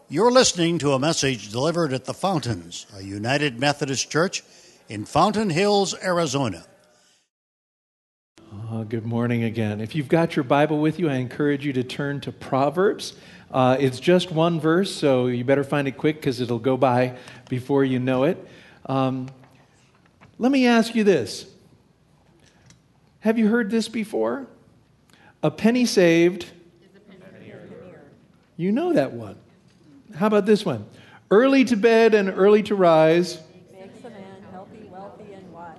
You're listening to a message delivered at the Fountains, a United Methodist Church in Fountain Hills, Arizona. Good morning again. If you've got your Bible with you, I encourage you to turn to Proverbs. It's just one verse, so you better find it quick because it'll go by before you know it. Let me ask you this. Have you heard this before? A penny saved. Is a penny earned. You know that one. How about this one? Early to bed and early to rise makes a man healthy, wealthy, and wise.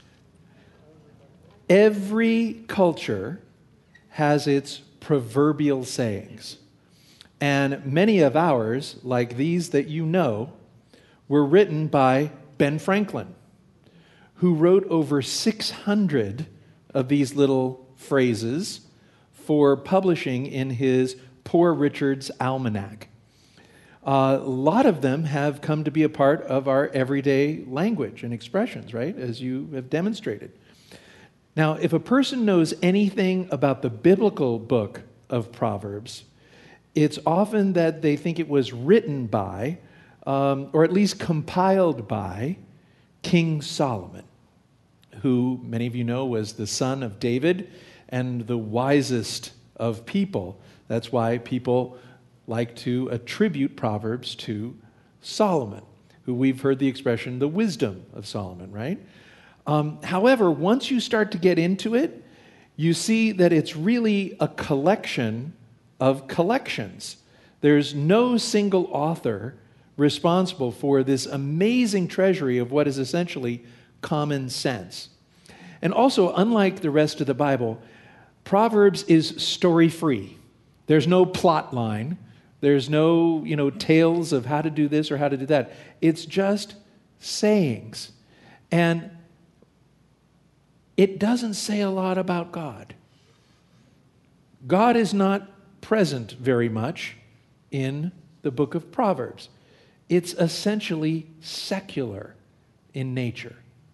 Every culture has its proverbial sayings. And many of ours, like these that you know, were written by Ben Franklin, who wrote over 600 of these little phrases for publishing in his Poor Richard's Almanac. A lot of them have come to be a part of our everyday language and expressions, right, as you have demonstrated. Now, if a person knows anything about the biblical book of Proverbs, it's often that they think it was written by, or at least compiled by, King Solomon, who many of you know was the son of David and the wisest of people. That's why people like to attribute Proverbs to Solomon, who we've heard the expression, the wisdom of Solomon, right? However, once you start to get into it, you see that it's really a collection of collections. There's no single author responsible for this amazing treasury of what is essentially common sense. And also, unlike the rest of the Bible, Proverbs is story-free. There's no plot line. There's no, tales of how to do this or how to do that. It's just sayings. And it doesn't say a lot about God. God is not present very much in the book of Proverbs. It's essentially secular in nature.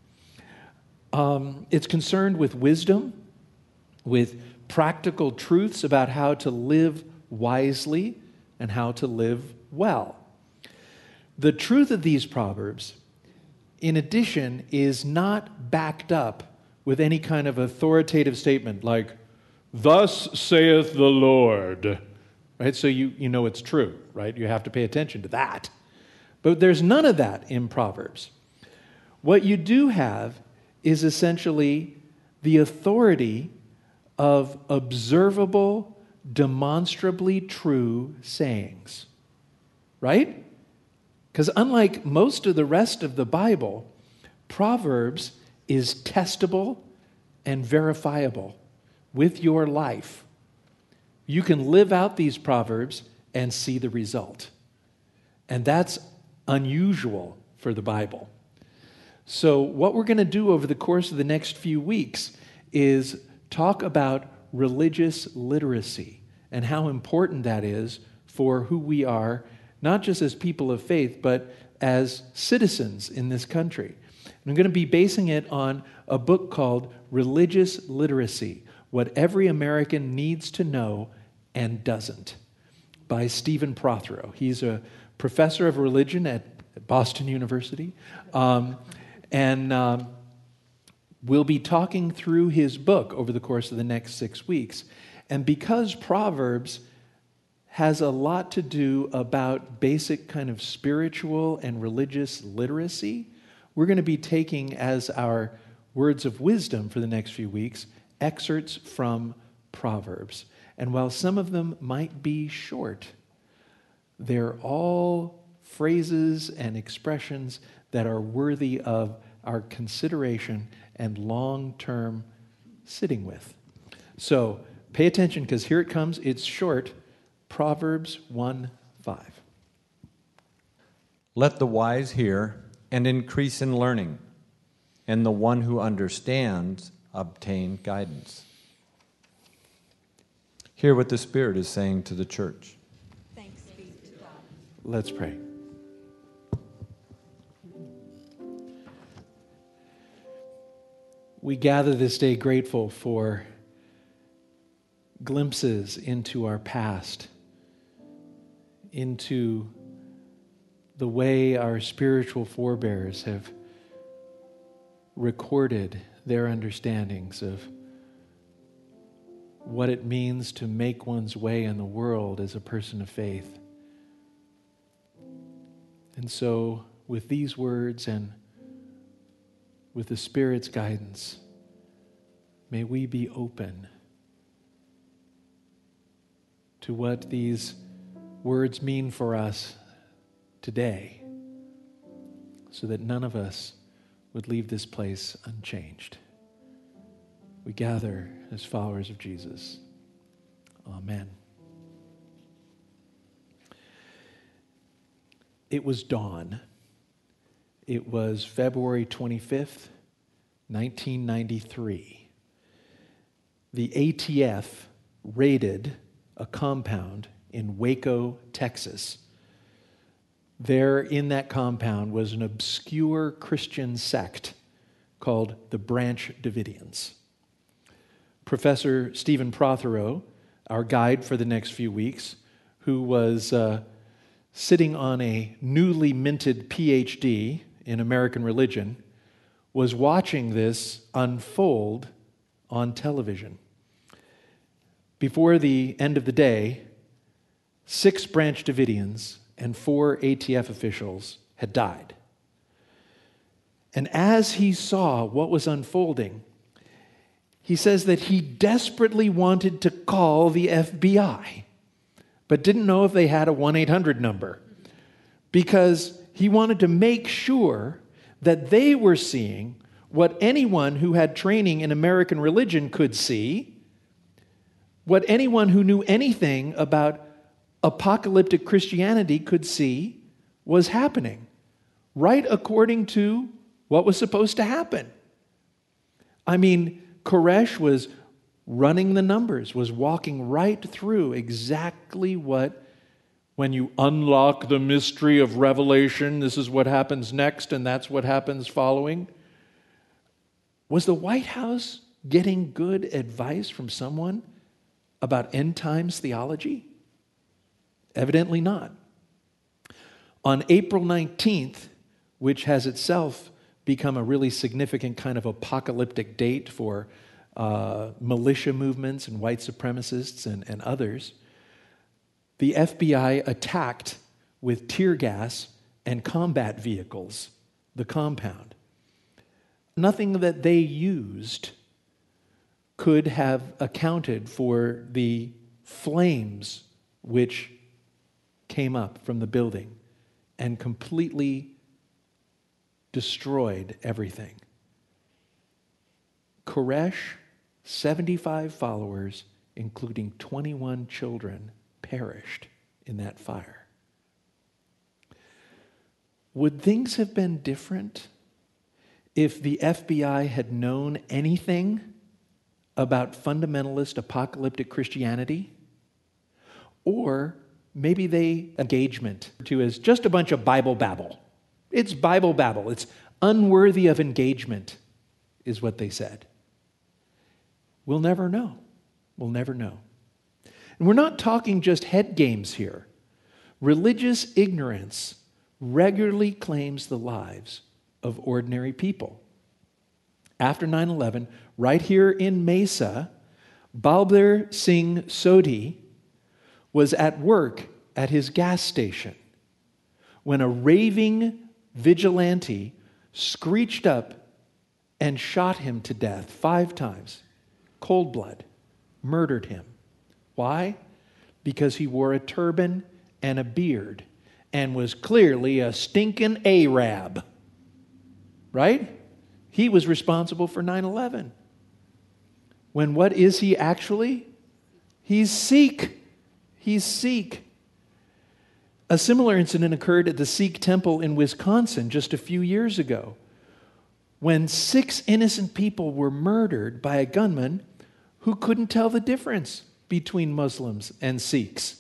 It's concerned with wisdom, with practical truths about how to live wisely and how to live well. The truth of these Proverbs, in addition, is not backed up with any kind of authoritative statement like, "Thus saith the Lord," right? So you know it's true, right? You have to pay attention to that. But there's none of that in Proverbs. What you do have is essentially the authority of observable, demonstrably true sayings, right? Because unlike most of the rest of the Bible, Proverbs is testable and verifiable with your life. You can live out these Proverbs and see the result. And that's unusual for the Bible. So what we're going to do over the course of the next few weeks is talk about religious literacy and how important that is for who we are, not just as people of faith, but as citizens in this country. And I'm going to be basing it on a book called Religious Literacy, What Every American Needs to Know and Doesn't, by Stephen Prothero. He's a professor of religion at Boston University, and we'll be talking through his book over the course of the next 6 weeks. And because Proverbs has a lot to do about basic kind of spiritual and religious literacy, we're going to be taking as our words of wisdom for the next few weeks excerpts from Proverbs. And while some of them might be short, they're all phrases and expressions that are worthy of our consideration and long-term sitting with. So pay attention, because here it comes. It's short. Proverbs 1:5. Let the wise hear and increase in learning, and the one who understands obtain guidance. Hear what the Spirit is saying to the church. Thanks be to God. Let's pray. We gather this day grateful for glimpses into our past, into the way our spiritual forebears have recorded their understandings of what it means to make one's way in the world as a person of faith. And so, with these words and with the Spirit's guidance, may we be open to what these words mean for us today, so that none of us would leave this place unchanged. We gather as followers of Jesus. Amen. It was dawn. It was February 25th, 1993. The ATF raided a compound in Waco, Texas. There in that compound was an obscure Christian sect called the Branch Davidians. Professor Stephen Prothero, our guide for the next few weeks, who was sitting on a newly minted PhD in American religion, was watching this unfold on television. Before the end of the day, 6 Branch Davidians and 4 ATF officials had died. And as he saw what was unfolding, he says that he desperately wanted to call the FBI, but didn't know if they had a 1-800 number, because he wanted to make sure that they were seeing what anyone who had training in American religion could see, what anyone who knew anything about apocalyptic Christianity could see was happening, right according to what was supposed to happen. I mean, Koresh was running the numbers, was walking right through exactly what, when you unlock the mystery of Revelation, this is what happens next and that's what happens following. Was the White House getting good advice from someone about end times theology? Evidently not. On April 19th, which has itself become a really significant kind of apocalyptic date for militia movements and white supremacists and others, the FBI attacked with tear gas and combat vehicles the compound. Nothing that they used could have accounted for the flames which came up from the building and completely destroyed everything. Koresh, 75 followers, including 21 children, perished in that fire. Would things have been different if the FBI had known anything about fundamentalist apocalyptic Christianity? Or maybe they engagement to as just a bunch of Bible babble. It's Bible babble. It's unworthy of engagement, is what they said. We'll never know. We'll never know. And we're not talking just head games here. Religious ignorance regularly claims the lives of ordinary people. After 9/11, right here in Mesa, Balbir Singh Sodhi was at work at his gas station when a raving vigilante screeched up and shot him to death 5 times. Cold blood. Murdered him. Why? Because he wore a turban and a beard and was clearly a stinking Arab. Right? He was responsible for 9/11. When what is he actually? He's Sikh. He's Sikh. A similar incident occurred at the Sikh temple in Wisconsin just a few years ago, when 6 innocent people were murdered by a gunman who couldn't tell the difference between Muslims and Sikhs.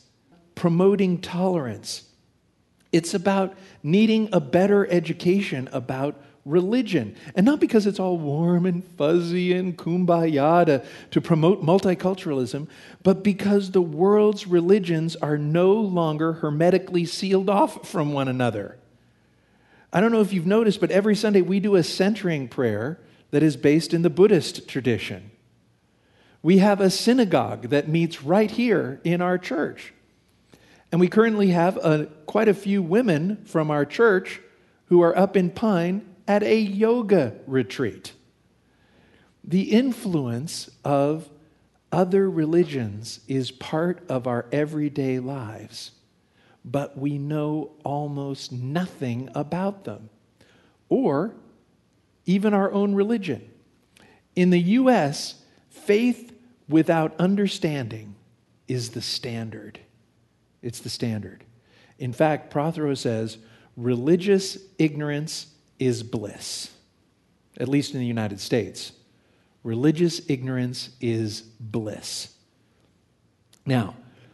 Promoting tolerance. It's about needing a better education about religion. And not because it's all warm and fuzzy and kumbaya to promote multiculturalism, but because the world's religions are no longer hermetically sealed off from one another. I don't know if you've noticed, but every Sunday we do a centering prayer that is based in the Buddhist tradition. We have a synagogue that meets right here in our church. And we currently have quite a few women from our church who are up in Pine at a yoga retreat. The influence of other religions is part of our everyday lives, but we know almost nothing about them, or even our own religion. In the U.S., faith without understanding is the standard. It's the standard. In fact, Prothero says, religious ignorance is bliss, at least in the United States. Religious ignorance is bliss. Now,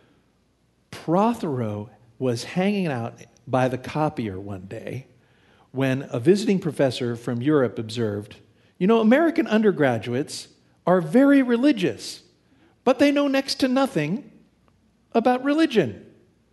Prothero was hanging out by the copier one day when a visiting professor from Europe observed, American undergraduates are very religious, but they know next to nothing about religion.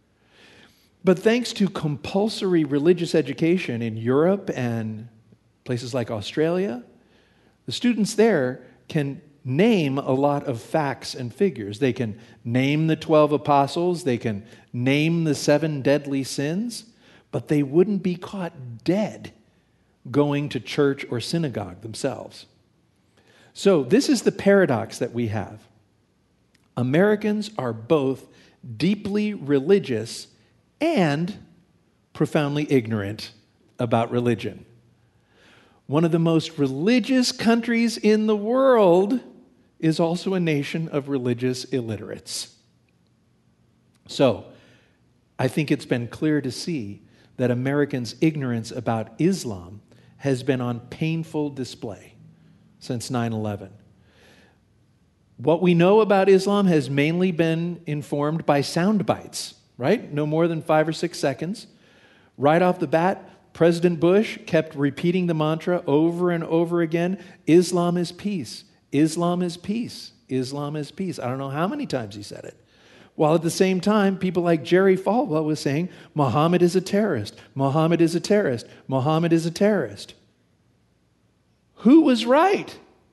But thanks to compulsory religious education in Europe and places like Australia, the students there can name a lot of facts and figures. They can name the 12 apostles, they can name the 7 deadly sins, but they wouldn't be caught dead going to church or synagogue themselves. So this is the paradox that we have. Americans are both deeply religious and profoundly ignorant about religion. One of the most religious countries in the world is also a nation of religious illiterates. So, I think it's been clear to see that Americans' ignorance about Islam has been on painful display since 9/11. What we know about Islam has mainly been informed by sound bites, right? No more than 5 or 6 seconds. Right off the bat, President Bush kept repeating the mantra over and over again, Islam is peace, Islam is peace, Islam is peace. I don't know how many times he said it. While at the same time, people like Jerry Falwell was saying, Muhammad is a terrorist, Muhammad is a terrorist, Muhammad is a terrorist. Who was right?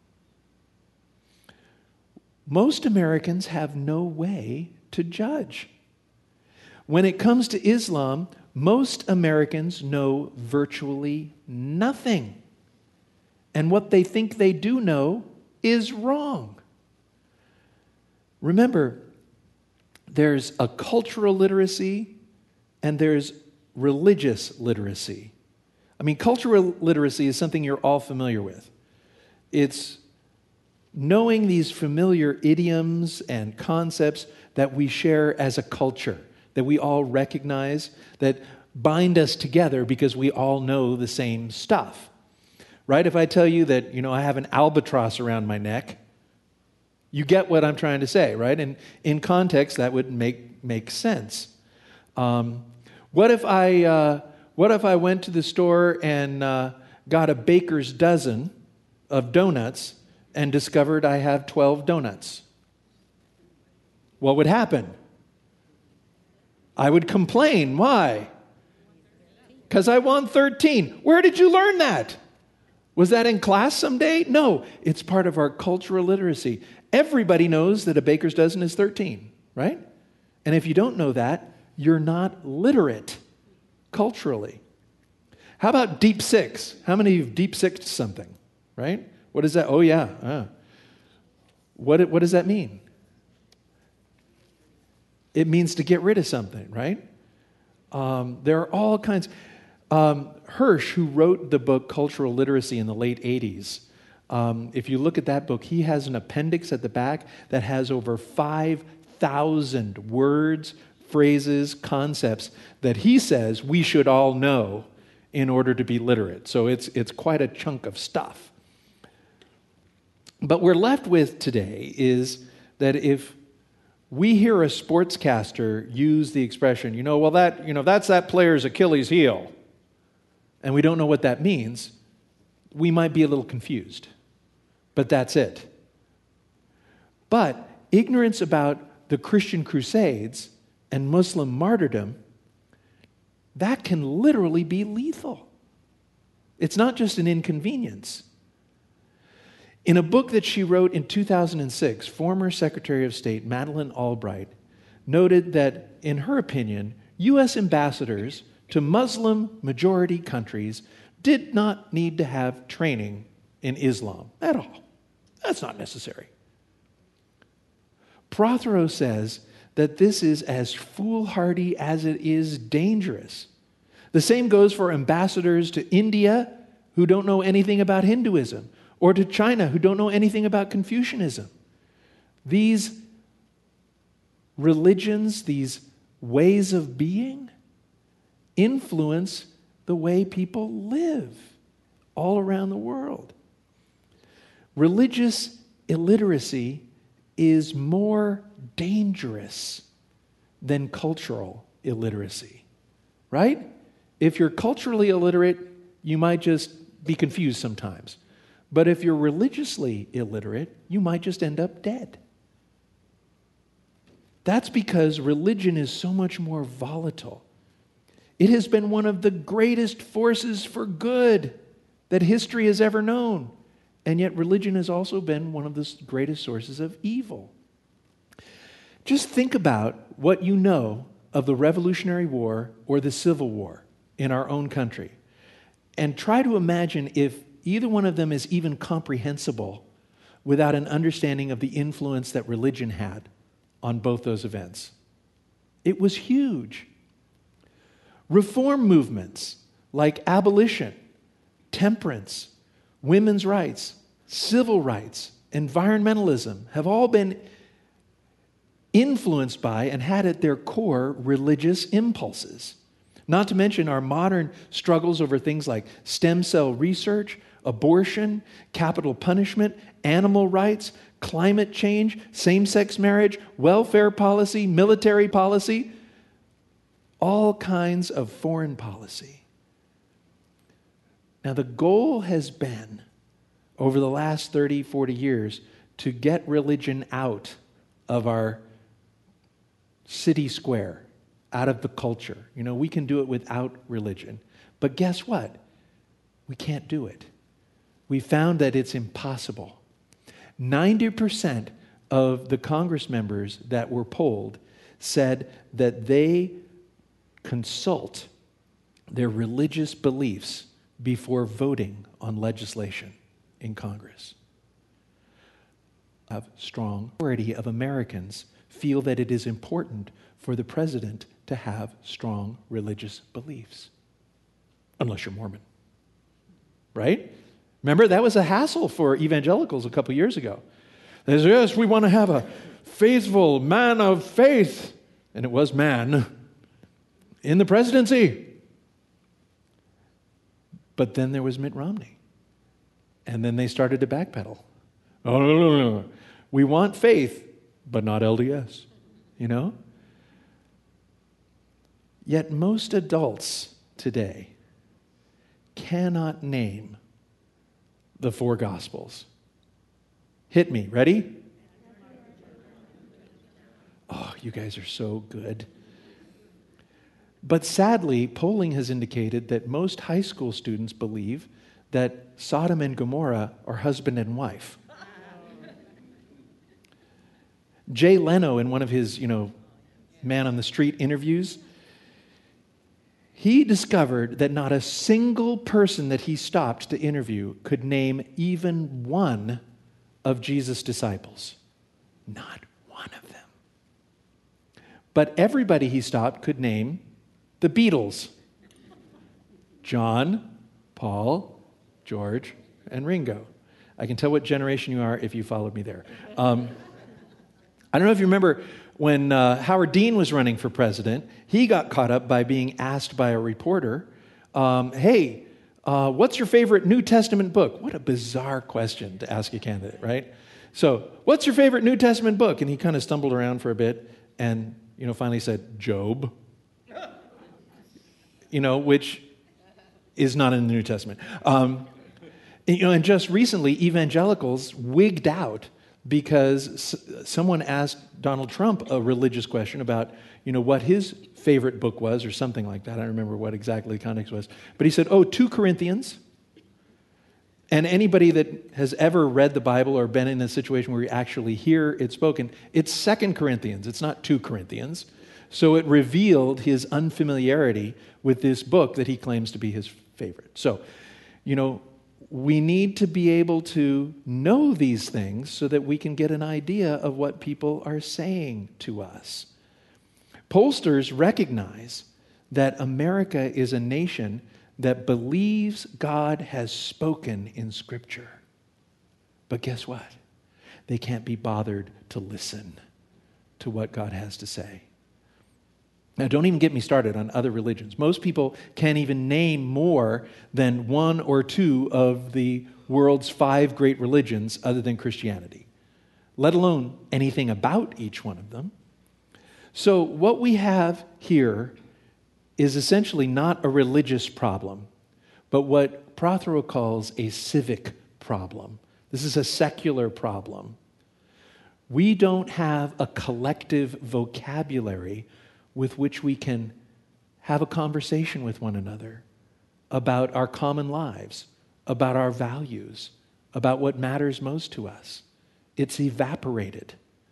Most Americans have no way to judge. When it comes to Islam, most Americans know virtually nothing. And what they think they do know is wrong. Remember, there's a cultural literacy and there's religious literacy. I mean, cultural literacy is something you're all familiar with. It's knowing these familiar idioms and concepts that we share as a culture, that we all recognize, that bind us together because we all know the same stuff. Right? If I tell you that, I have an albatross around my neck, you get what I'm trying to say, right? And in context, that would make sense. What if I went to the store and got a baker's dozen of donuts and discovered I have 12 donuts? What would happen? I would complain. Why? Because I want 13. Where did you learn that? Was that in class someday? No, it's part of our cultural literacy. Everybody knows that a baker's dozen is 13, right? And if you don't know that, you're not literate culturally. How about deep six? How many of you deep sixed something, right? What is that? Oh, yeah. What does that mean? It means to get rid of something, right? There are all kinds. Hirsch, who wrote the book Cultural Literacy in the late 80s, if you look at that book, he has an appendix at the back that has over 5,000 words, phrases, concepts that he says we should all know in order to be literate. So it's quite a chunk of stuff. But we're left with today is that if we hear a sportscaster use the expression, that's that player's Achilles heel, and we don't know what that means, we might be a little confused, but that's it. But ignorance about the Christian Crusades and Muslim martyrdom, that can literally be lethal. It's not just an inconvenience. In a book that she wrote in 2006, former Secretary of State Madeleine Albright noted that, in her opinion, U.S. ambassadors to Muslim-majority countries did not need to have training in Islam at all. That's not necessary. Prothero says that this is as foolhardy as it is dangerous. The same goes for ambassadors to India who don't know anything about Hinduism, or to China who don't know anything about Confucianism. These religions, these ways of being, influence the way people live all around the world. Religious illiteracy is more dangerous than cultural illiteracy, right? If you're culturally illiterate, you might just be confused sometimes. But if you're religiously illiterate, you might just end up dead. That's because religion is so much more volatile. It has been one of the greatest forces for good that history has ever known. And yet religion has also been one of the greatest sources of evil. Just think about what you know of the Revolutionary War or the Civil War in our own country. And try to imagine if either one of them is even comprehensible without an understanding of the influence that religion had on both those events. It was huge. Reform movements like abolition, temperance, women's rights, civil rights, environmentalism have all been influenced by and had at their core religious impulses. Not to mention our modern struggles over things like stem cell research, abortion, capital punishment, animal rights, climate change, same-sex marriage, welfare policy, military policy, all kinds of foreign policy. Now, the goal has been, over the last 30, 40 years, to get religion out of our city square, out of the culture. You know, we can do it without religion. But guess what? We can't do it. We found that it's impossible. 90% of the Congress members that were polled said that they consult their religious beliefs before voting on legislation in Congress. A strong majority of Americans feel that it is important for the president to have strong religious beliefs. Unless you're Mormon. Right? Remember, that was a hassle for evangelicals a couple years ago. They said, yes, we want to have a faithful man of faith. And it was man in the presidency. But then there was Mitt Romney. And then they started to backpedal. Oh, no. We want faith, but not LDS. You know? Yet most adults today cannot name the four Gospels. Hit me. Ready? Oh, you guys are so good. But sadly, polling has indicated that most high school students believe that Sodom and Gomorrah are husband and wife. Jay Leno, in one of his, man on the street interviews, he discovered that not a single person that he stopped to interview could name even one of Jesus' disciples. Not one of them. But everybody he stopped could name the Beatles. John, Paul, George, and Ringo. I can tell what generation you are if you followed me there. I don't know if you remember when Howard Dean was running for president, he got caught up by being asked by a reporter, hey, what's your favorite New Testament book? What a bizarre question to ask a candidate, right? So, what's your favorite New Testament book? And he kind of stumbled around for a bit and, finally said, Job. Which is not in the New Testament. And just recently, evangelicals wigged out because someone asked Donald Trump a religious question about, what his favorite book was or something like that. I don't remember what exactly the context was. But he said, 2 Corinthians. And anybody that has ever read the Bible or been in a situation where you actually hear it spoken, it's 2 Corinthians. It's not 2 Corinthians. So it revealed his unfamiliarity with this book that he claims to be his favorite. So, we need to be able to know these things so that we can get an idea of what people are saying to us. Pollsters recognize that America is a nation that believes God has spoken in Scripture. But guess what? They can't be bothered to listen to what God has to say. Now, don't even get me started on other religions. Most people can't even name more than 1 or 2 of the world's 5 great religions other than Christianity, let alone anything about each one of them. So what we have here is essentially not a religious problem, but what Prothero calls a civic problem. This is a secular problem. We don't have a collective vocabulary with which we can have a conversation with one another about our common lives, about our values, about what matters most to us. It's evaporated.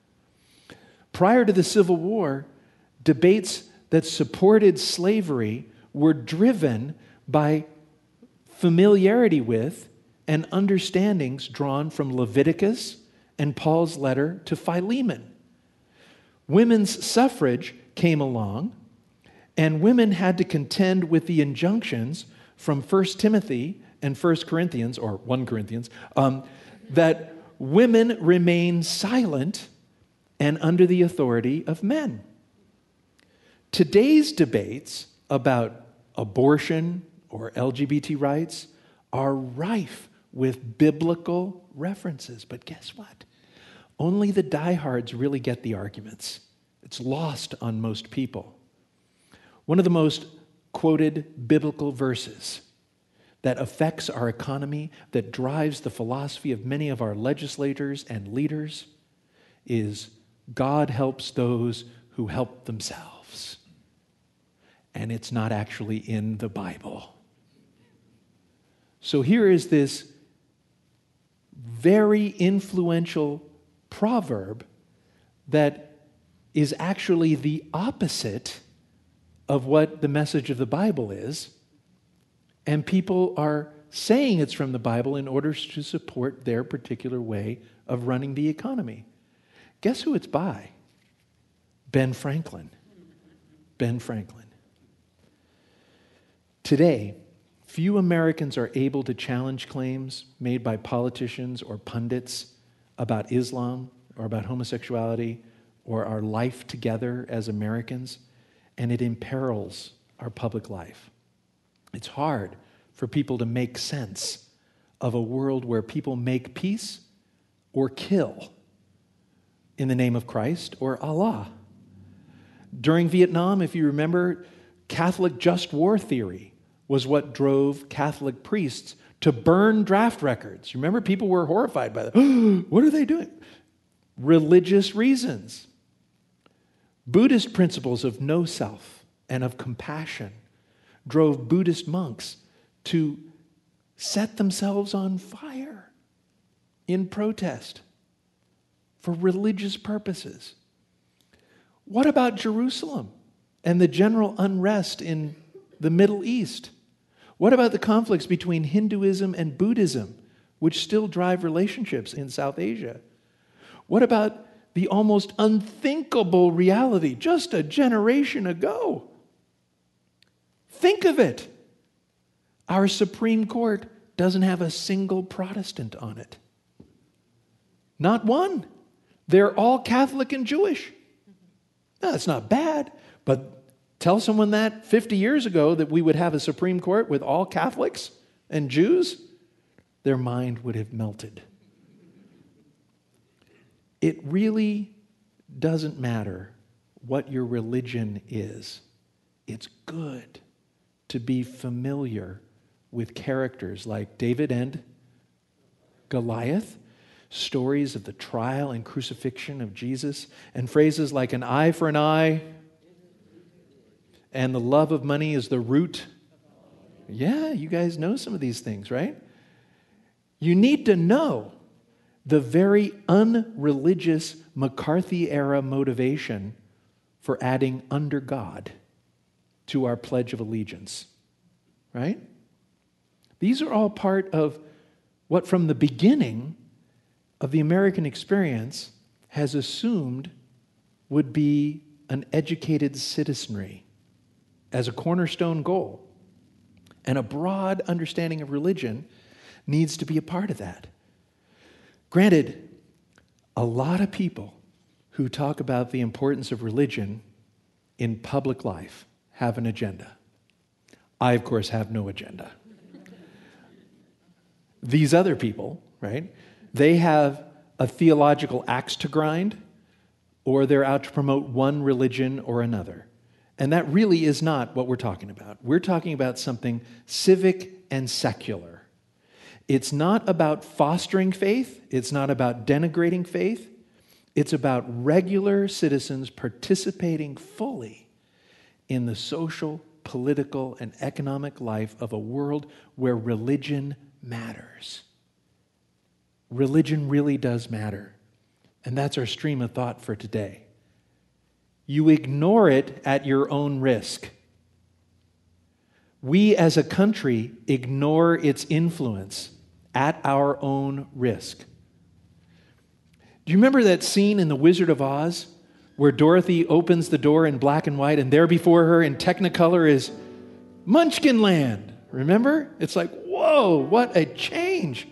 Prior to the Civil War, debates that supported slavery were driven by familiarity with and understandings drawn from Leviticus and Paul's letter to Philemon. Women's suffrage came along, and women had to contend with the injunctions from 1 Timothy and 1 Corinthians, or 1 Corinthians, that women remain silent and under the authority of men. Today's debates about abortion or LGBT rights are rife with biblical references. But guess what? Only the diehards really get the arguments. It's lost on most people. One of the most quoted biblical verses that affects our economy, that drives the philosophy of many of our legislators and leaders, is God helps those who help themselves. And it's not actually in the Bible. So here is this very influential proverb that is actually the opposite of what the message of the Bible is, and people are saying it's from the Bible in order to support their particular way of running the economy. Guess who it's by? Ben Franklin. Ben Franklin. Today, few Americans are able to challenge claims made by politicians or pundits about Islam or about homosexuality or our life together as Americans, and it imperils our public life. It's hard for people to make sense of a world where people make peace or kill in the name of Christ or Allah. During Vietnam, if you remember, Catholic just war theory was what drove Catholic priests to burn draft records. Remember, people were horrified by that. What are they doing? Religious reasons. Buddhist principles of no self and of compassion drove Buddhist monks to set themselves on fire in protest for religious purposes. What about Jerusalem and the general unrest in the Middle East? What about the conflicts between Hinduism and Buddhism, which still drive relationships in South Asia? What about the almost unthinkable reality just a generation ago? Think of it. Our Supreme Court doesn't have a single Protestant on it. Not one. They're all Catholic and Jewish. Now, that's not bad, but tell someone that 50 years ago that we would have a Supreme Court with all Catholics and Jews, their mind would have melted. It really doesn't matter what your religion is. It's good to be familiar with characters like David End, Goliath, stories of the trial and crucifixion of Jesus, and phrases like an eye for an eye and the love of money is the root. Yeah, you guys know some of these things, right? You need to know the very unreligious McCarthy-era motivation for adding under God to our Pledge of Allegiance, right? These are all part of what from the beginning of the American experience has assumed would be an educated citizenry as a cornerstone goal. And a broad understanding of religion needs to be a part of that. Granted, a lot of people who talk about the importance of religion in public life have an agenda. I, of course, have no agenda. These other people, right, they have a theological axe to grind, or they're out to promote one religion or another. And that really is not what we're talking about. We're talking about something civic and secular. It's not about fostering faith. It's not about denigrating faith. It's about regular citizens participating fully in the social, political, and economic life of a world where religion matters. Religion really does matter. And that's our stream of thought for today. You ignore it at your own risk. We as a country ignore its influence at our own risk. Do you remember that scene in The Wizard of Oz where Dorothy opens the door in black and white and there before her in Technicolor is Munchkinland? Remember? It's like, whoa, what a change.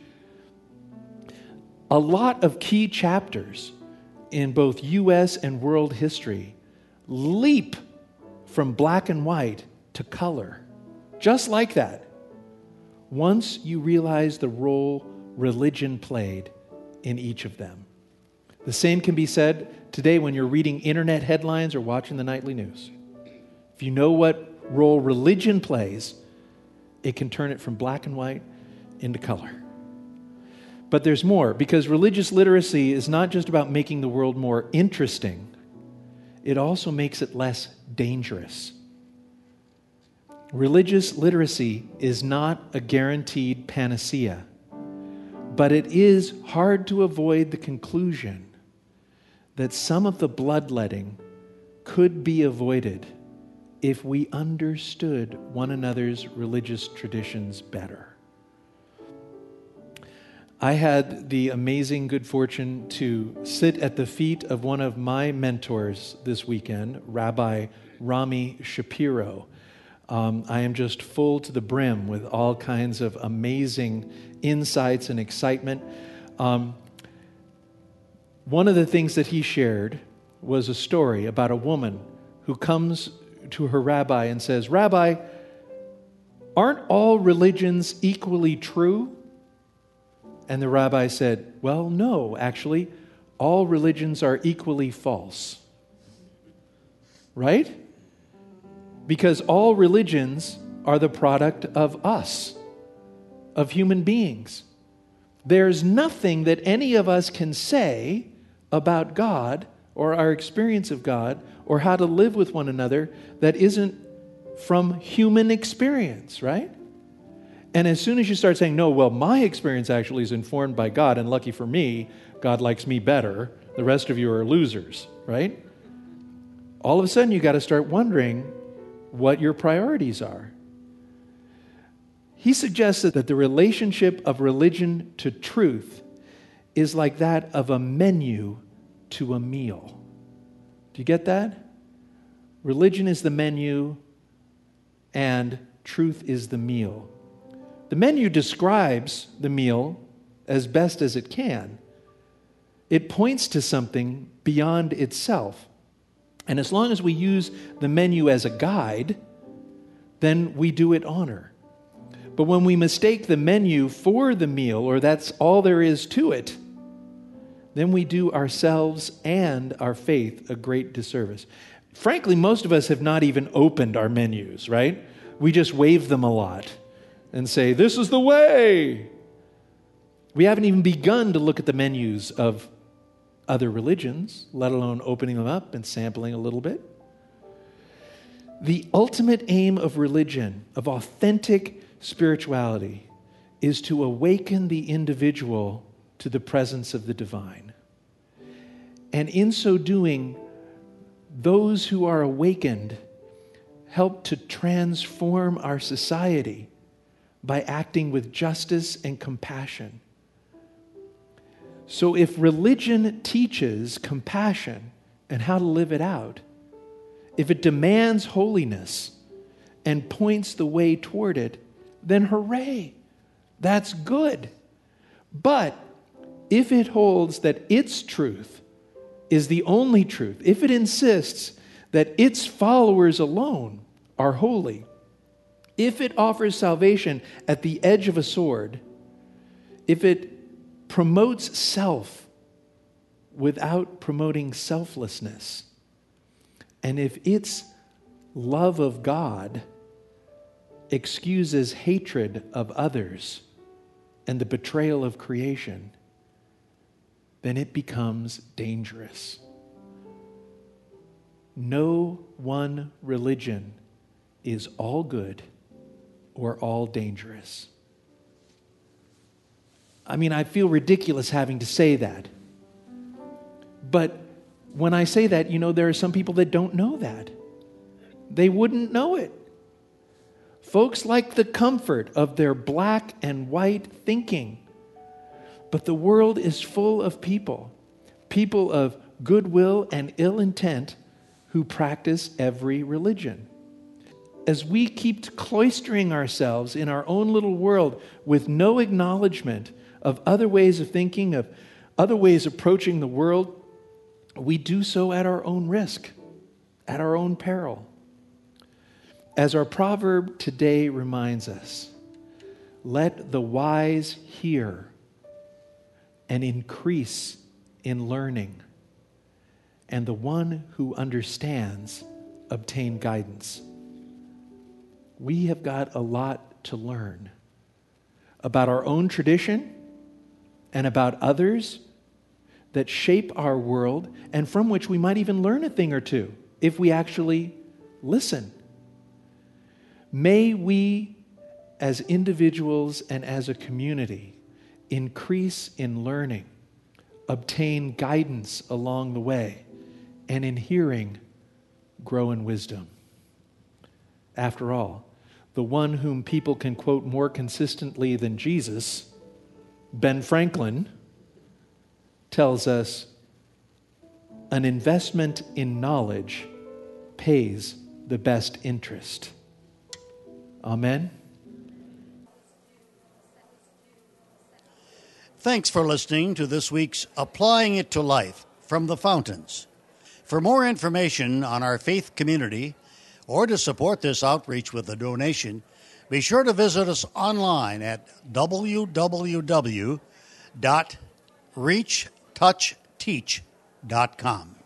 A lot of key chapters in both U.S. and world history leap from black and white to color, just like that, once you realize the role religion played in each of them. The same can be said today when you're reading internet headlines or watching the nightly news. If you know what role religion plays, it can turn it from black and white into color. But there's more, because religious literacy is not just about making the world more interesting, it also makes it less dangerous. Religious literacy is not a guaranteed panacea, but it is hard to avoid the conclusion that some of the bloodletting could be avoided if we understood one another's religious traditions better. I had the amazing good fortune to sit at the feet of one of my mentors this weekend, Rabbi Rami Shapiro. I am just full to the brim with all kinds of amazing insights and excitement. One of the things that he shared was a story about a woman who comes to her rabbi and says, "Rabbi, aren't all religions equally true?" And the rabbi said, "Well, no, actually, all religions are equally false." Right? Because all religions are the product of us, of human beings. There's nothing that any of us can say about God or our experience of God or how to live with one another that isn't from human experience, right? And as soon as you start saying, no, well, my experience actually is informed by God, and lucky for me, God likes me better, the rest of you are losers, right? All of a sudden, you got to start wondering what your priorities are. He suggested that the relationship of religion to truth is like that of a menu to a meal. Do you get that? Religion is the menu, and truth is the meal. The menu describes the meal as best as it can. It points to something beyond itself. And as long as we use the menu as a guide, then we do it honor. But when we mistake the menu for the meal, or that's all there is to it, then we do ourselves and our faith a great disservice. Frankly, most of us have not even opened our menus, right? We just wave them a lot and say, "This is the way." We haven't even begun to look at the menus of other religions, let alone opening them up and sampling a little bit. The ultimate aim of religion, of authentic spirituality, is to awaken the individual to the presence of the divine. And in so doing, those who are awakened help to transform our society by acting with justice and compassion. So if religion teaches compassion and how to live it out, if it demands holiness and points the way toward it, then hooray, that's good. But if it holds that its truth is the only truth, if it insists that its followers alone are holy, if it offers salvation at the edge of a sword, if it promotes self without promoting selflessness, and if its love of God excuses hatred of others and the betrayal of creation, then it becomes dangerous. No one religion is all good or all dangerous. I mean, I feel ridiculous having to say that. But when I say that, there are some people that don't know that. They wouldn't know it. Folks like the comfort of their black and white thinking. But the world is full of people of goodwill and ill intent who practice every religion. As we keep cloistering ourselves in our own little world with no acknowledgement of other ways of thinking, of other ways of approaching the world, we do so at our own risk, at our own peril. As our proverb today reminds us, let the wise hear and increase in learning, and the one who understands obtain guidance. We have got a lot to learn about our own tradition and about others that shape our world and from which we might even learn a thing or two if we actually listen. May we, as individuals and as a community, increase in learning, obtain guidance along the way, and in hearing, grow in wisdom. After all, the one whom people can quote more consistently than Jesus, Ben Franklin, tells us, an investment in knowledge pays the best interest. Amen. Thanks for listening to this week's Applying It to Life from the Fountains. For more information on our faith community or to support this outreach with a donation, be sure to visit us online at www.reachtouchteach.com.